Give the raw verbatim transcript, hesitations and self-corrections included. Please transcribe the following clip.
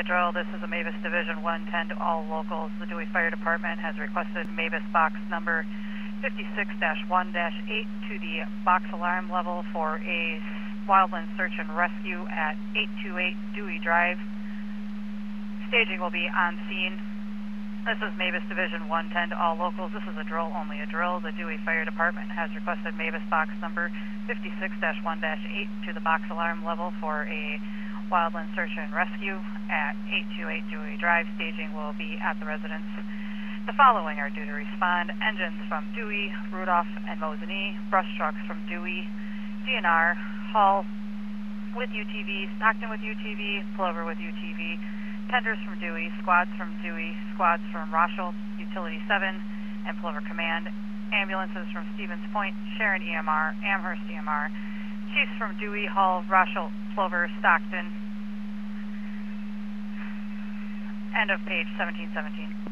drill. This is a Mavis Division one ten to all locals. The Dewey Fire Department has requested Mavis box number fifty-six dash one dash eight to the box alarm level for a wildland search and rescue at eight two eight Dewey Drive. Staging will be on scene. This is Mavis Division one ten to all locals. This is a drill, only a drill. The Dewey Fire Department has requested Mavis box number fifty-six dash one dash eight to the box alarm level for a wildland search and rescue at eight two eight Dewey Drive. Staging will be at the residence. The following are due to respond: engines from Dewey, Rudolph, and Mosinee, brush trucks from Dewey, D N R, Hull with U T V, Stockton with U T V, Plover with U T V, tenders from Dewey, squads from Dewey, squads from Rochelle, Utility seven, and Plover Command, ambulances from Stevens Point, Sharon E M R, Amherst E M R, chiefs from Dewey, Hull, Rochelle, Plover, Stockton. End of page seventeen seventeen.